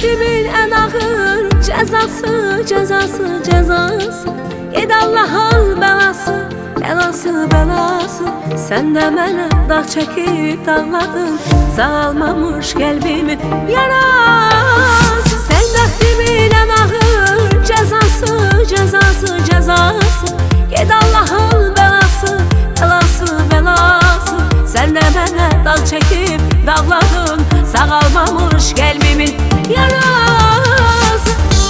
bəxtimin ən ağır cəzası, cəzası, cəzası. Ged Allah'ın belası, belası, belası. Sen de mənə dağ çəkib dağladın, sağalmamış qəlbimin yarası. Sen bəxtimin ən ağır cəzası, cəzası, cəzası. Ged Allah'ın belası, belası, belası. Sen de mənə dağ çəkib dağladın, sağalmamış qəlbimin yarası.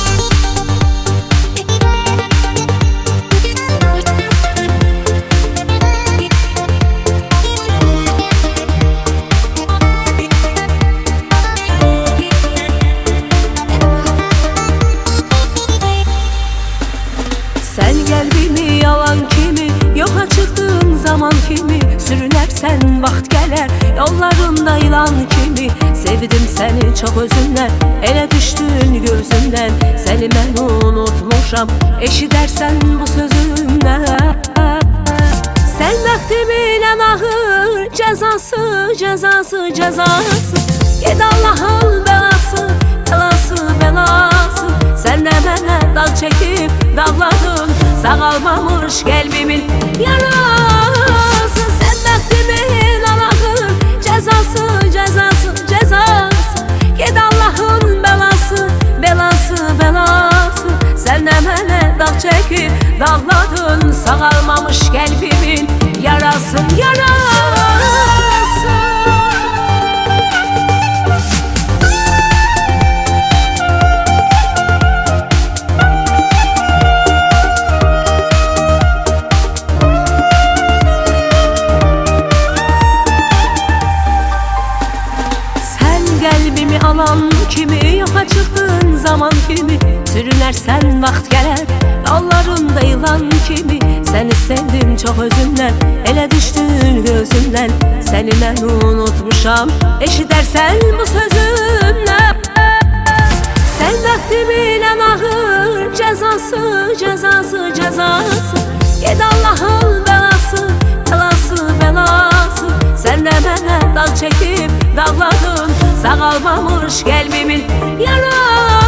Sen qəlbimi yalan kimi, yoxa çıxdığın zaman kimi sürünərsən, vaxt gələr yollarında ilan kimi. Sevdim səni çox özündən, elə düşdün gözümdən. Səni mən unutmuşam, eşidərsən bu sözümdən. Sen bəxtimin ən ağır cəzası, cəzası, cəzası. Ged Allah'ın belası, belası, belası. Sen de mənə dağ çəkib dağladın, sağalmamış qəlbimin yarası. Sen bəxtimin ən ağır cəzası, cəzası, cəzası. Ged Allah'ın belası, belası, belası. Sen de mənə dağ çəkib dağladın, sağalmamış qəlbimin yarası, yarası. Qəlbimi alan kimi, yoxa çıxdığın zaman kimi sürünərsən, vaxt gələr yollarında ilan kimi. Səni sevdim çox özümdən, elə düşdün gözümdən. Səni mən unutmuşam, eşidərsən bu sözümdən. Sen bəxtimin ən ağır cəzası, cəzası, cəzası. Ged Allah'ın belası, belası, belası. Sen de mənə dağ çəkib dağladın, sağalmamış qəlbimin yarası.